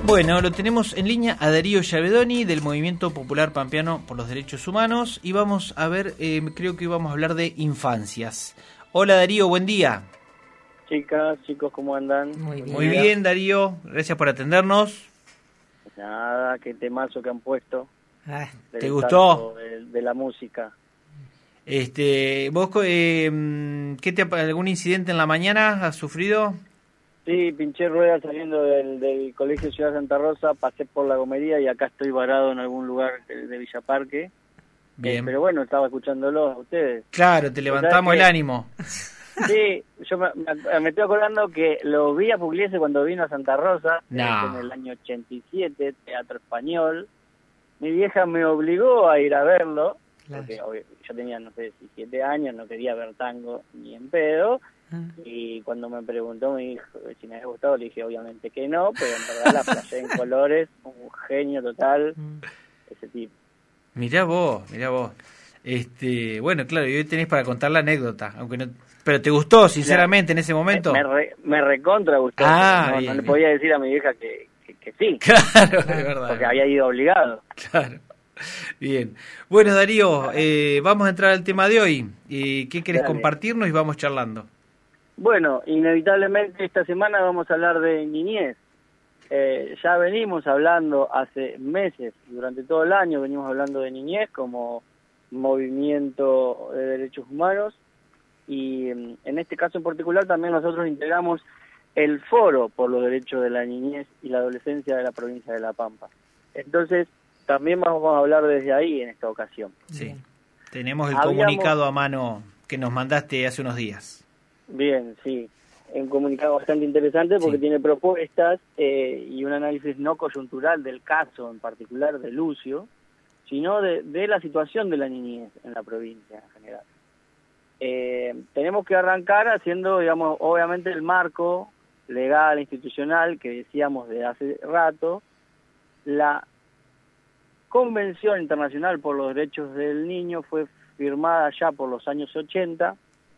Bueno, lo tenemos en línea a Darío Yavedoni del Movimiento Popular Pampeano por los Derechos Humanos y vamos a ver, creo que vamos a hablar de infancias. Hola Darío, buen día. Chicas, chicos, ¿cómo andan? Muy bien Darío, gracias por atendernos. Nada, qué temazo que han puesto. ¿Te gustó? De la música. ¿Vos algún incidente en la mañana has sufrido? Sí, pinché ruedas saliendo del Colegio Ciudad Santa Rosa, pasé por la gomería y acá estoy varado en algún lugar de Villa Parque. Bien. Pero bueno, estaba escuchándolos a ustedes. Claro, te levantamos el ánimo. Sí, yo me estoy acordando que lo vi a Pugliese cuando vino a Santa Rosa, en el año 87, Teatro Español. Mi vieja me obligó a ir a verlo, porque yo tenía, no sé, 17 años, no quería ver tango ni en pedo. Y cuando me preguntó mi hijo si me había gustado, le dije obviamente que no, pero en verdad la playé en colores, un genio total, ese tipo. Mirá vos. Bueno, claro, y hoy tenés para contar la anécdota, aunque no, pero ¿te gustó sinceramente en ese momento? Me recontra gustó. No le podía decir a mi vieja que sí. Claro, es verdad. Porque había ido obligado. Claro. Bien. Bueno, Darío, vamos a entrar al tema de hoy. ¿Qué querés compartirnos? Y vamos charlando. Bueno, inevitablemente esta semana vamos a hablar de niñez. Ya venimos hablando hace meses, durante todo el año venimos hablando de niñez como movimiento de derechos humanos y en este caso en particular también nosotros integramos el Foro por los Derechos de la Niñez y la Adolescencia de la provincia de La Pampa. Entonces también vamos a hablar desde ahí en esta ocasión. Sí, tenemos el comunicado a mano que nos mandaste hace unos días. Bien, sí, un comunicado bastante interesante porque tiene propuestas y un análisis no coyuntural del caso en particular de Lucio, sino de la situación de la niñez en la provincia en general. Tenemos que arrancar haciendo, digamos, obviamente el marco legal, institucional, que decíamos de hace rato, la Convención Internacional por los Derechos del Niño fue firmada ya por los años 80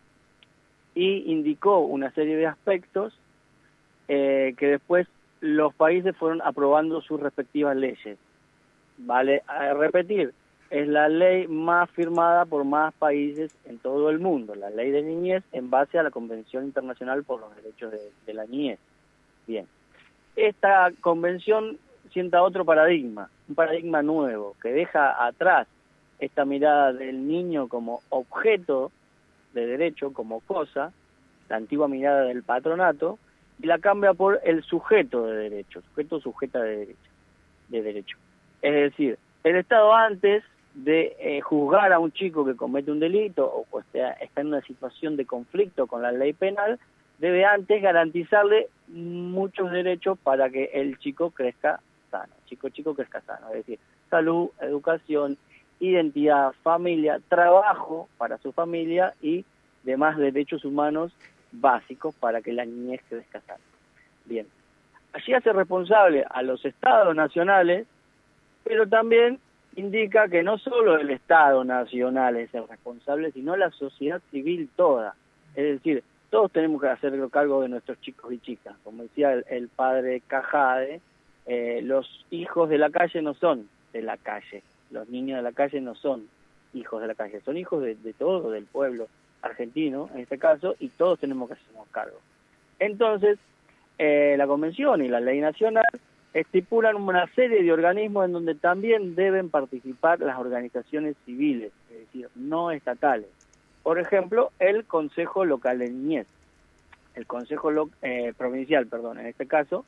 y indicó una serie de aspectos que después los países fueron aprobando sus respectivas leyes. Vale a repetir, es la ley más firmada por más países en todo el mundo, la ley de niñez en base a la Convención Internacional por los Derechos de la Niñez. Bien, esta convención sienta otro paradigma, un paradigma nuevo, que deja atrás esta mirada del niño como objeto de derecho, como cosa, la antigua mirada del patronato, y la cambia por el sujeto de derecho, sujeta de derecho. Es decir, el Estado antes de juzgar a un chico que comete un delito o está en una situación de conflicto con la ley penal, debe antes garantizarle muchos derechos para que el chico crezca sano, chico crezca sano, es decir, salud, educación, identidad, familia, trabajo para su familia y demás derechos humanos básicos para que la niñez crezca sana. Bien, allí hace responsable a los estados nacionales, pero también indica que no solo el Estado nacional es el responsable, sino la sociedad civil toda. Es decir, todos tenemos que hacer cargo de nuestros chicos y chicas. Como decía el padre Cajade, los hijos de la calle no son de la calle, los niños de la calle no son hijos de la calle, son hijos de todo, del pueblo argentino en este caso, y todos tenemos que hacernos cargo. Entonces, la Convención y la Ley Nacional estipulan una serie de organismos en donde también deben participar las organizaciones civiles, es decir, no estatales. Por ejemplo, el Consejo Local de Niñez, el Consejo Provincial, en este caso,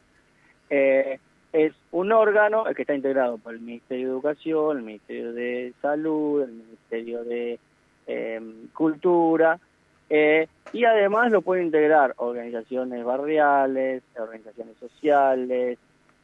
es un órgano que está integrado por el Ministerio de Educación, el Ministerio de Salud, el Ministerio de Cultura, y además lo pueden integrar organizaciones barriales, organizaciones sociales,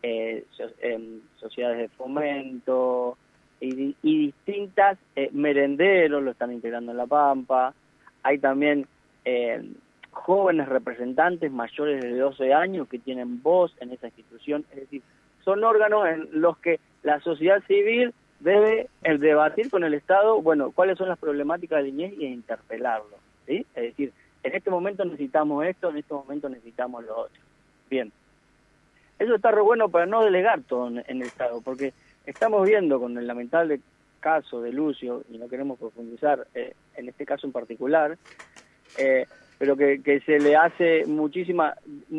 sociedades de fomento y distintas merenderos lo están integrando en La Pampa. Hay también jóvenes representantes mayores de 12 años que tienen voz en esa institución, es decir, son órganos en los que la sociedad civil debe debatir con el Estado, cuáles son las problemáticas de niñez y interpelarlo, ¿sí? Es decir, en este momento necesitamos esto, en este momento necesitamos lo otro. Bien. eso está re bueno para no delegar todo en el Estado, porque estamos viendo con el lamentable caso de Lucio, y no queremos profundizar en este caso en particular, pero que se le hace muchísimas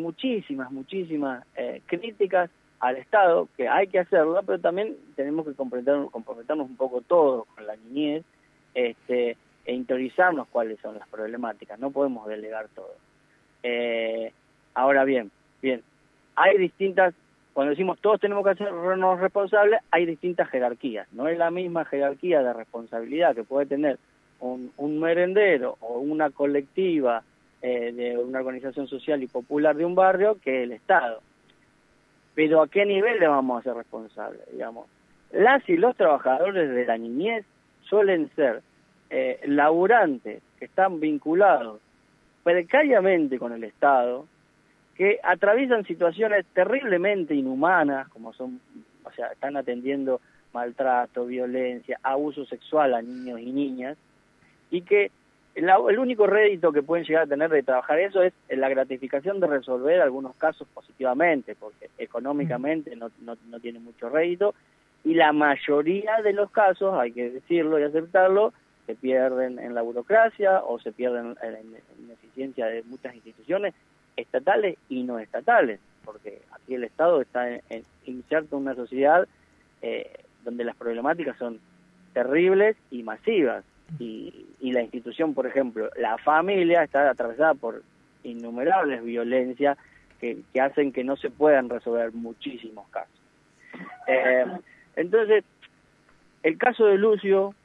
críticas al Estado, que hay que hacerlo, pero también tenemos que comprometernos un poco todos con la niñez, e interiorizarnos cuáles son las problemáticas, no podemos delegar todo. Ahora bien, hay distintas, cuando decimos todos tenemos que hacernos responsables, hay distintas jerarquías, no es la misma jerarquía de responsabilidad que puede tener un merendero o una colectiva de una organización social y popular de un barrio que el Estado. Pero ¿a qué nivel le vamos a hacer responsables? Digamos, las y los trabajadores de la niñez suelen ser laburantes que están vinculados precariamente con el Estado, que atraviesan situaciones terriblemente inhumanas, como son, o sea, están atendiendo maltrato, violencia, abuso sexual a niños y niñas, y que el único rédito que pueden llegar a tener de trabajar eso es la gratificación de resolver algunos casos positivamente, porque económicamente no tiene mucho rédito, y la mayoría de los casos, hay que decirlo y aceptarlo, se pierden en la burocracia o se pierden en la eficiencia de muchas instituciones estatales y no estatales, porque aquí el Estado está inserto en una sociedad donde las problemáticas son terribles y masivas, y la institución, por ejemplo, la familia está atravesada por innumerables violencias que hacen que no se puedan resolver muchísimos casos. Entonces, el caso de Lucio,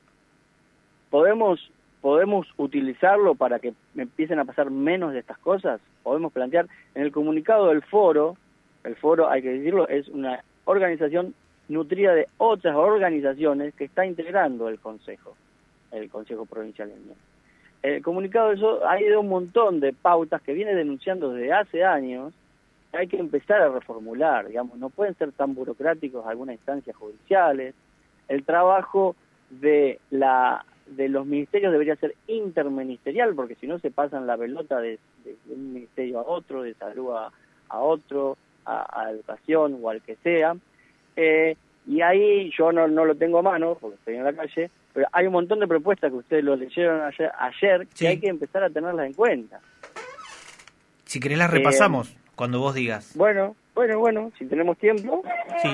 ¿podemos utilizarlo para que empiecen a pasar menos de estas cosas? Podemos plantear, en el comunicado del foro, el foro, hay que decirlo, es una organización nutrida de otras organizaciones que está integrando el Consejo Provincial de Niñez. El comunicado de eso hay de un montón de pautas que viene denunciando desde hace años, que hay que empezar a reformular, digamos, no pueden ser tan burocráticos algunas instancias judiciales, el trabajo de los ministerios debería ser interministerial, porque si no se pasan la pelota de un ministerio a otro, de salud a otro, a educación o al que sea, y ahí yo no lo tengo a mano, porque estoy en la calle, pero hay un montón de propuestas que ustedes lo leyeron ayer sí, que hay que empezar a tenerlas en cuenta. Si querés las repasamos, cuando vos digas. Bueno, si tenemos tiempo. Sí.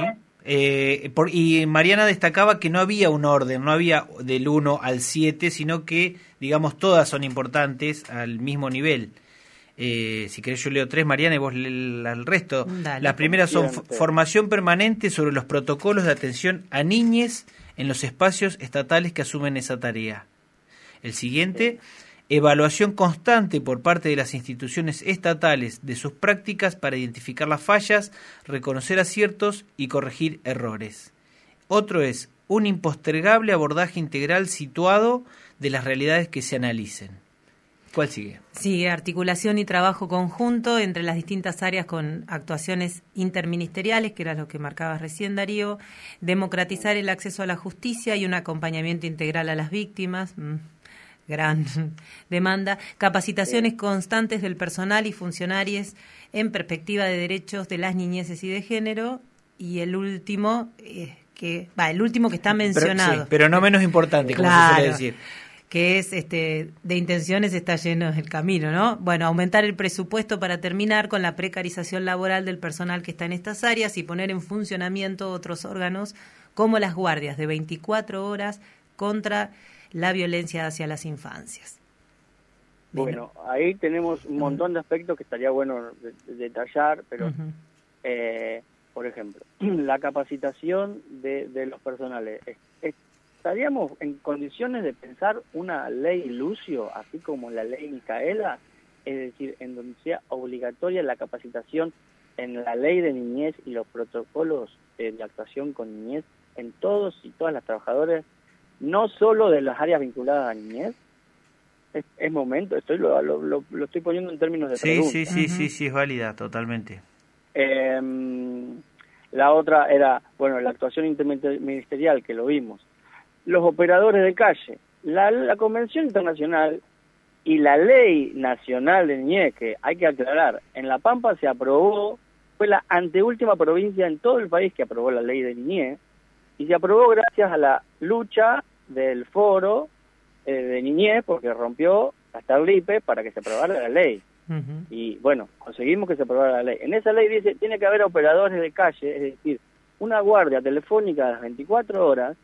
Y Mariana destacaba que no había un orden, no había del 1 al 7, sino que, digamos, todas son importantes al mismo nivel. Si querés yo leo 3, Mariana, y vos el resto. Dale. Las primeras son formación permanente sobre los protocolos de atención a niñez en los espacios estatales que asumen esa tarea. El siguiente, evaluación constante por parte de las instituciones estatales de sus prácticas para identificar las fallas, reconocer aciertos y corregir errores. Otro es un impostergable abordaje integral situado de las realidades que se analicen. ¿Cuál sigue? Sigue articulación y trabajo conjunto entre las distintas áreas con actuaciones interministeriales, que era lo que marcabas recién, Darío. Democratizar el acceso a la justicia y un acompañamiento integral a las víctimas. Gran demanda. Capacitaciones constantes del personal y funcionarios en perspectiva de derechos de las niñeces y de género. Y el último, que está mencionado. Pero no menos importante, como se suele decir. Que es de intenciones está lleno el camino, ¿no? Bueno, aumentar el presupuesto para terminar con la precarización laboral del personal que está en estas áreas y poner en funcionamiento otros órganos como las guardias de 24 horas contra la violencia hacia las infancias. Bueno, ahí tenemos un montón de aspectos que estaría bueno detallar, pero, por ejemplo, la capacitación de los personales. ¿Estaríamos en condiciones de pensar una ley Lucio, así como la ley Micaela? Es decir, en donde sea obligatoria la capacitación en la ley de niñez y los protocolos de actuación con niñez en todos y todas las trabajadoras, no solo de las áreas vinculadas a niñez. Es momento, lo estoy poniendo en términos de pregunta. Sí, es válida, totalmente. La otra era, la actuación interministerial, que lo vimos. Los operadores de calle, la Convención Internacional y la Ley Nacional de Niñez, que hay que aclarar, en La Pampa se aprobó fue la anteúltima provincia en todo el país que aprobó la ley de niñez, y se aprobó gracias a la lucha del foro de niñez, porque rompió hasta el LIPE para que se aprobara la ley. Uh-huh. Y bueno, conseguimos que se aprobara la ley. En esa ley dice, tiene que haber operadores de calle, es decir, una guardia telefónica a las 24 horas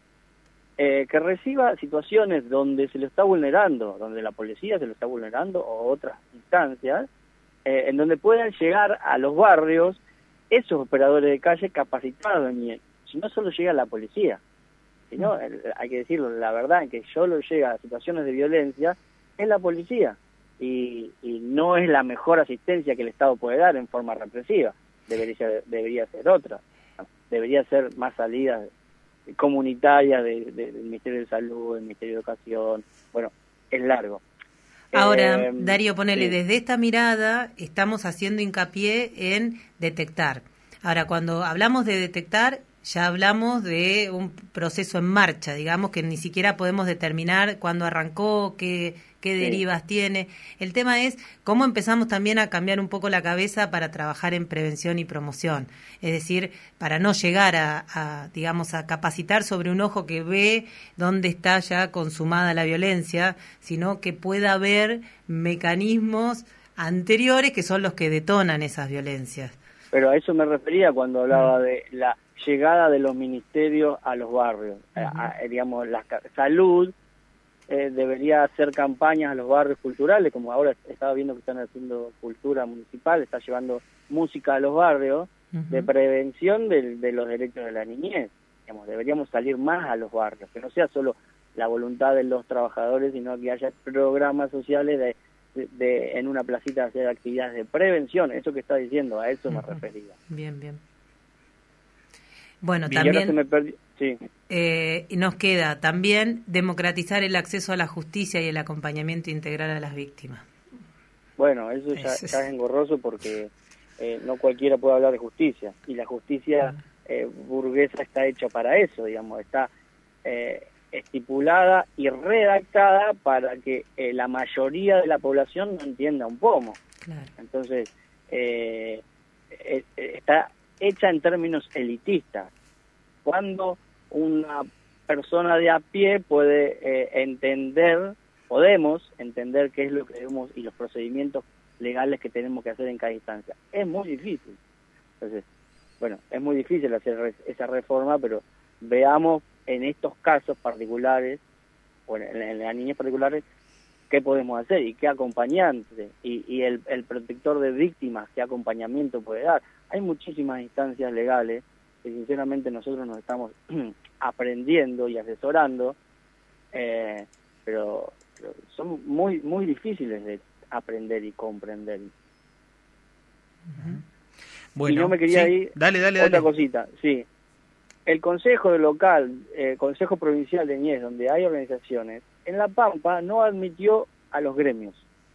que reciba situaciones donde se lo está vulnerando, donde la policía se lo está vulnerando o otras instancias, en donde puedan llegar a los barrios esos operadores de calle capacitados. Si no solo llega la policía, sino, hay que decirlo, la verdad, que solo llega a situaciones de violencia es la policía, y no es la mejor asistencia que el Estado puede dar en forma represiva. Debería ser otra, debería ser más salidas comunitarias del Ministerio de Salud, del Ministerio de Educación. Bueno, es largo. Ahora, Darío, ponele, sí. Desde esta mirada estamos haciendo hincapié en detectar. Ahora, cuando hablamos de detectar, ya hablamos de un proceso en marcha, digamos, que ni siquiera podemos determinar cuándo arrancó, qué derivas tiene. El tema es cómo empezamos también a cambiar un poco la cabeza para trabajar en prevención y promoción. Es decir, para no llegar digamos, a capacitar sobre un ojo que ve dónde está ya consumada la violencia, sino que pueda haber mecanismos anteriores que son los que detonan esas violencias. Pero a eso me refería cuando hablaba de la llegada de los ministerios a los barrios. Digamos, la salud debería hacer campañas a los barrios culturales, como ahora estaba viendo que están haciendo cultura municipal, está llevando música a los barrios, de prevención de los derechos de la niñez. Digamos, deberíamos salir más a los barrios, que no sea solo la voluntad de los trabajadores, sino que haya programas sociales en una placita hacer actividades de prevención. Eso que está diciendo, a eso me refería. Bien, bien. Bueno, Bien, también ahora se me perdió. Sí. Nos queda también democratizar el acceso a la justicia y el acompañamiento integral a las víctimas. Bueno, eso ya es engorroso porque no cualquiera puede hablar de justicia, y la justicia burguesa está hecha para eso, digamos, está estipulada y redactada para que la mayoría de la población no entienda un pomo. Claro. Entonces, está hecha en términos elitistas. Cuando una persona de a pie puede podemos entender qué es lo que debemos y los procedimientos legales que tenemos que hacer en cada instancia. Es muy difícil. Entonces, bueno, es muy difícil hacer esa reforma, pero veamos en estos casos particulares, o en la niñez particulares, qué podemos hacer y qué acompañante, y el protector de víctimas, qué acompañamiento puede dar. Hay muchísimas instancias legales que sinceramente nosotros nos estamos aprendiendo y asesorando, pero son muy muy difíciles de aprender y comprender. Bueno, y no me quería ir dale. Otra cosita, sí. El Consejo Local, Consejo Provincial de Niñez, donde hay organizaciones, en La Pampa no admitió a los gremios.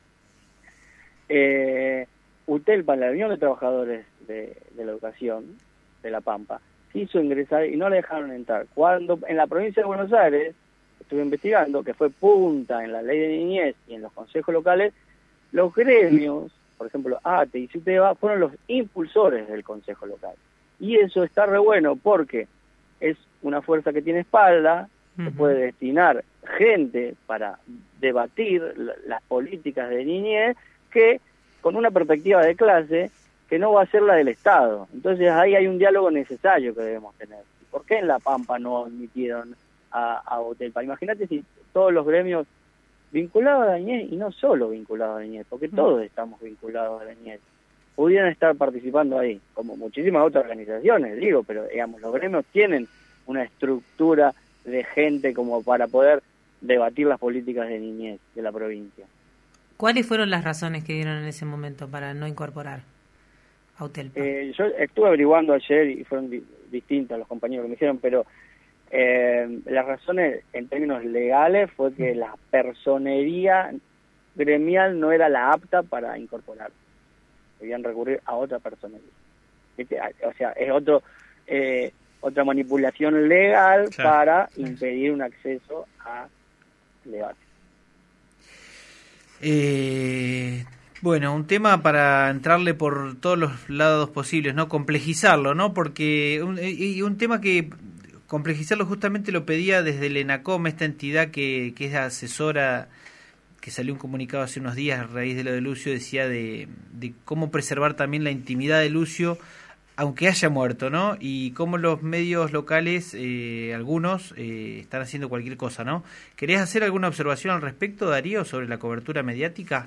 UTELPA, la Unión de Trabajadores de la Educación de La Pampa, quiso ingresar y no le dejaron entrar. Cuando en la provincia de Buenos Aires, estuve investigando, que fue punta en la ley de niñez y en los consejos locales, los gremios, por ejemplo, ATE y CITEBA, fueron los impulsores del consejo local. Y eso está re bueno porque es una fuerza que tiene espalda, que puede destinar gente para debatir las políticas de niñez, que con una perspectiva de clase que no va a ser la del Estado. Entonces ahí hay un diálogo necesario que debemos tener. ¿Por qué en La Pampa no admitieron a UTELPA? Imagínate si todos los gremios vinculados a la niñez, y no solo vinculados a la niñez, porque todos estamos vinculados a la niñez, pudieran estar participando ahí, como muchísimas otras organizaciones, digo, pero digamos, los gremios tienen una estructura de gente como para poder debatir las políticas de niñez de la provincia. ¿Cuáles fueron las razones que dieron en ese momento para no incorporar a UTELPA? Yo estuve averiguando ayer y fueron distintas los compañeros que me hicieron, pero las razones en términos legales fue que la personería gremial no era la apta para incorporar. Debían recurrir a otra personería. ¿Viste? O sea, es otra manipulación legal, claro, para impedir un acceso a debate. Bueno, un tema para entrarle por todos los lados posibles, ¿no? Complejizarlo, ¿no? Porque un tema que complejizarlo justamente lo pedía desde el ENACOM, esta entidad que es asesora, que salió un comunicado hace unos días a raíz de lo de Lucio, decía de cómo preservar también la intimidad de Lucio, aunque haya muerto, ¿no? Y cómo los medios locales, algunos, están haciendo cualquier cosa, ¿no? ¿Querías hacer alguna observación al respecto, Darío, sobre la cobertura mediática?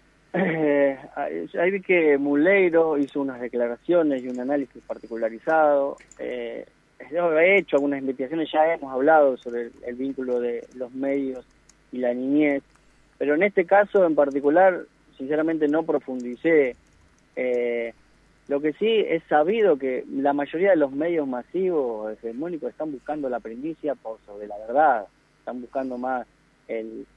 Ahí vi que Muleiro hizo unas declaraciones y un análisis particularizado. Yo he hecho algunas investigaciones, ya hemos hablado sobre el vínculo de los medios y la niñez, pero en este caso en particular, sinceramente no profundicé. Lo que sí es sabido que la mayoría de los medios masivos hegemónicos están buscando la primicia por sobre la verdad, están buscando más el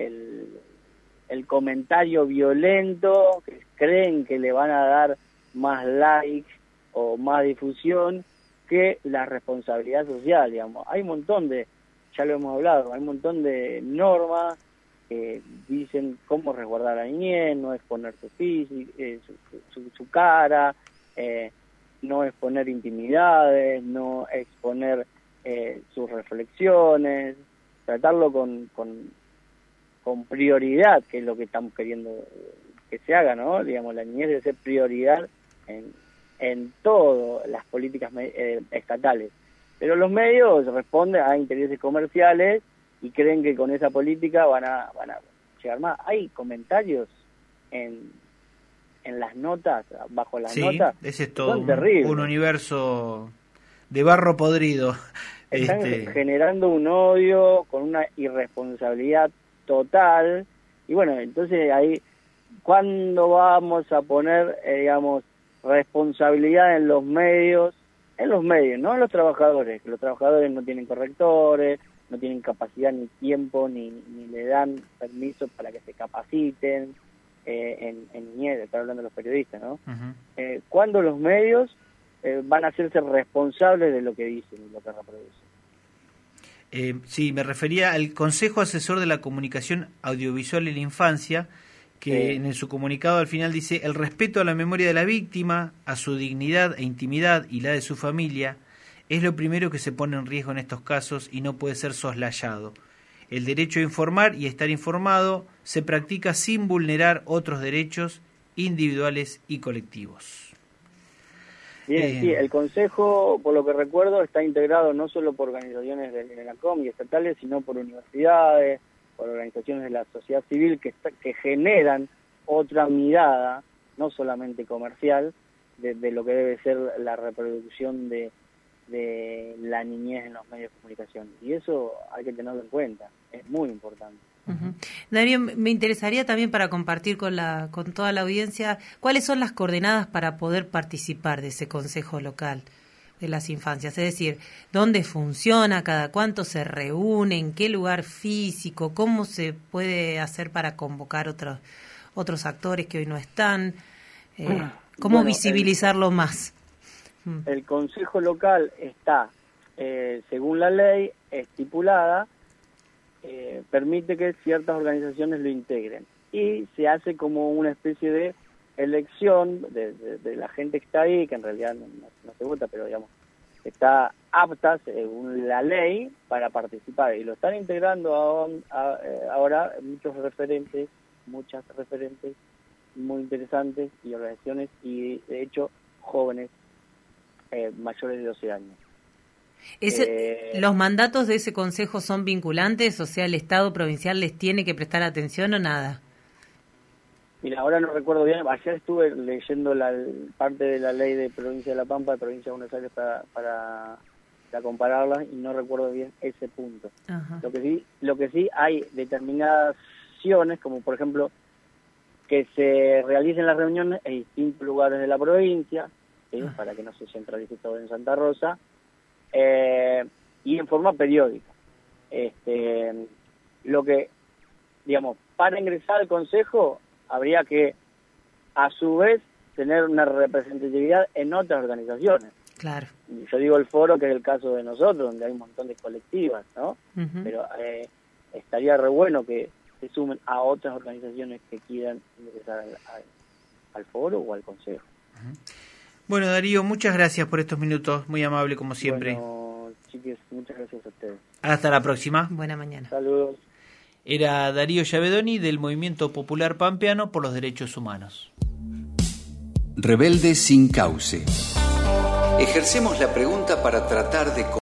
comentario violento, que creen que le van a dar más likes o más difusión que la responsabilidad social, digamos. Hay un montón de, ya lo hemos hablado, hay un montón de normas que dicen cómo resguardar a la niñez, no exponer su físico, su cara, no exponer intimidades, no exponer sus reflexiones, tratarlo con prioridad, que es lo que estamos queriendo que se haga, ¿no? Digamos, la niñez debe ser prioridad en todas las políticas estatales. Pero los medios responden a intereses comerciales y creen que con esa política van a llegar más. Hay comentarios en las notas, bajo las notas, ese es todo son terribles. Un universo de barro podrido. Están generando un odio con una irresponsabilidad total, y bueno, entonces ahí, ¿cuándo vamos a poner, digamos, responsabilidad en los medios, no en los trabajadores, que los trabajadores no tienen correctores, no tienen capacidad ni tiempo, ni le dan permiso para que se capaciten en niñez, estoy hablando de los periodistas, ¿no? Uh-huh. ¿Cuándo los medios van a hacerse responsables de lo que dicen y lo que reproducen? Sí, me refería al Consejo Asesor de la Comunicación Audiovisual en la Infancia, que en su comunicado al final dice: el respeto a la memoria de la víctima, a su dignidad e intimidad y la de su familia, es lo primero que se pone en riesgo en estos casos y no puede ser soslayado. El derecho a informar y a estar informado se practica sin vulnerar otros derechos individuales y colectivos. Bien, sí, el Consejo, por lo que recuerdo, está integrado no solo por organizaciones del ENACOM y estatales, sino por universidades, por organizaciones de la sociedad civil que generan otra mirada, no solamente comercial, de lo que debe ser la reproducción de la niñez en los medios de comunicación. Y eso hay que tenerlo en cuenta, es muy importante. Uh-huh. Darío, me interesaría también para compartir con toda la audiencia cuáles son las coordenadas para poder participar de ese Consejo Local de las Infancias, es decir, dónde funciona, cada cuánto se reúne, en qué lugar físico, cómo se puede hacer para convocar otros actores que hoy no están, cómo visibilizarlo más. El Consejo Local está, según la ley estipulada, permite que ciertas organizaciones lo integren y se hace como una especie de elección de la gente que está ahí, que en realidad no se vota, pero digamos está apta según la ley para participar, y lo están integrando ahora muchas referentes muy interesantes y organizaciones, y de hecho jóvenes mayores de 12 años. ¿Los mandatos de ese consejo son vinculantes? O sea, ¿el Estado provincial les tiene que prestar atención o nada? Mira, ahora no recuerdo bien. Ayer estuve leyendo parte de la ley de Provincia de La Pampa, de Provincia de Buenos Aires, para compararlas, y no recuerdo bien ese punto. Ajá. Lo que sí hay determinadas acciones, como por ejemplo que se realicen las reuniones en distintos lugares de la provincia, ¿sí? Para que no se centralice todo en Santa Rosa, y en forma periódica. Lo que, digamos, para ingresar al Consejo habría que, a su vez, tener una representatividad en otras organizaciones. Claro. Yo digo el foro, que es el caso de nosotros, donde hay un montón de colectivas, ¿no? Uh-huh. Pero estaría re bueno que se sumen a otras organizaciones que quieran ingresar al foro o al consejo. Bueno, Darío, muchas gracias por estos minutos, muy amable como siempre. Bueno, chiques, muchas gracias a ustedes. Hasta la próxima. Buena mañana. Saludos. Era Darío Yavedoni del Movimiento Popular Pampeano por los Derechos Humanos. Rebelde sin cauce. Ejercemos la pregunta para tratar de